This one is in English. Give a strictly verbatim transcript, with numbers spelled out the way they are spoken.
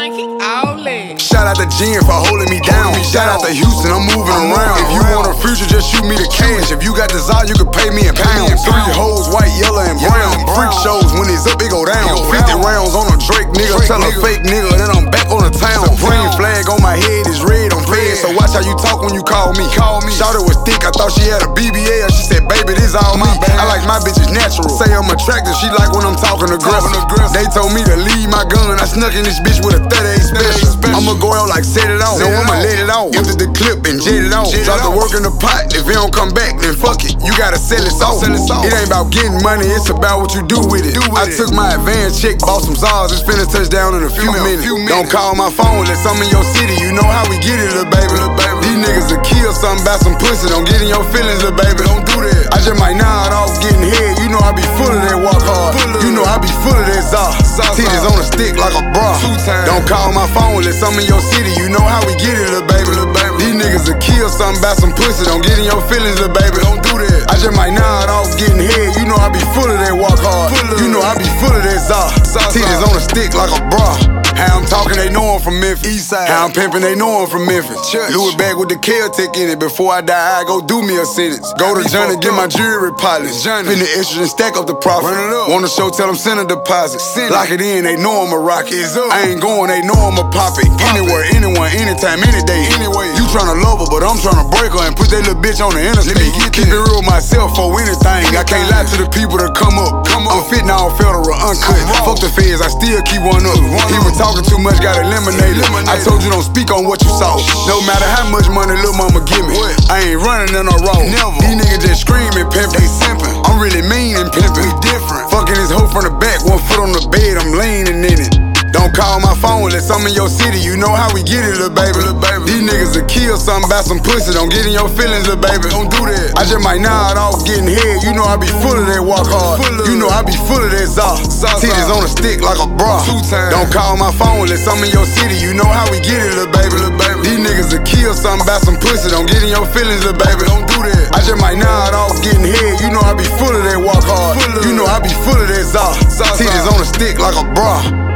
think he all in. Shout out to Jen for holding me down. Shout out to Houston, I'm moving around. If you want a future, just shoot me the cash. If you got desire, you can pay me in pounds. Three hoes, white, yellow, and brown. Freak shows, when it's up, it go down. fifty rounds on a Drake nigga, tell a fake nigga that I'm back on the town. Supreme flag on my head is red, I'm fed. So watch how you talk when you call me. Shawty was thick, I thought she had a B B L. She said, baby, this all me. I like my bitches natural. Say I'm attractive, she like when I'm talking aggressive. They told me to leave my gun, I snuck in this bitch with a thirty-eight special. I'ma go out like set it off. No, I'ma let it off. Empty the clip and jet it off. Drop the work in the pot. If it don't come back, then fuck it. You gotta sell it off. It ain't about getting money, it's about what you do with it. I took my advance check, bought some Zars. It's finna touch down in a few minutes. Don't call my phone unless I'm in your city. You know how we get it, little baby. These niggas will kill something about some pussy. Don't get in your feelings, little baby. Don't do that. I just might nod off getting head. You know I be full of that walk hard. You know I be full of that Zar. Titties on a stick like a bra. Don't call my phone unless I'm in your city. You know how we get it, little baby. These niggas will kill something about some pussy. Don't get in your feelings, little baby. Don't do that. I just might nod off getting head. You know I be full of that walk hard. You know I be full of that Zar. Titties on a stick like a bra. How I'm talking, they know I'm from Memphis. How I'm pimping, they know I'm from Memphis. Louis bag with the Celtic in it. Before I die, I go do me a sentence. Go to Johnny, get my jewelry polished. Spin the extra and stack up the profit. Want a show, tell them send a deposit. Lock it in, they know I'm a rocket. I ain't going, they know I'm a pop it. Anywhere, anyone, anytime, any day. Anyway, you tryna love her, but I'm tryna break her and put that little bitch on the interstate. Keep it real myself for anything. I can't lie to the people that come up. I'm fit now, federal, uncut. Fuck the feds, I still keep one up. He was talking too much, got eliminated. I told you don't speak on what you saw. No matter how much money little mama give me, I ain't running in a row. These niggas just screaming, pimp, they simping. I'm really mean and pimping. We different. Fucking this hoe from the back, one foot on the bed, I'm leaning in it. Don't call my phone unless I'm in your city. You know how we get it, little baby. These niggas will kill something about some pussy. Don't get in your feelings, little baby. Don't do that. I just might nod off getting head. You know I be full of that walk hard. You know I be full of that Zar. Titties on a stick like a bra. Don't call my phone unless I'm in your city. You know how we get it, little baby. These niggas will kill something about some pussy. Don't get in your feelings, little baby. Don't do that. I just might nod off getting head. You know I be full of that walk hard. You know I be full of that Zar. Titties on a stick like a bra.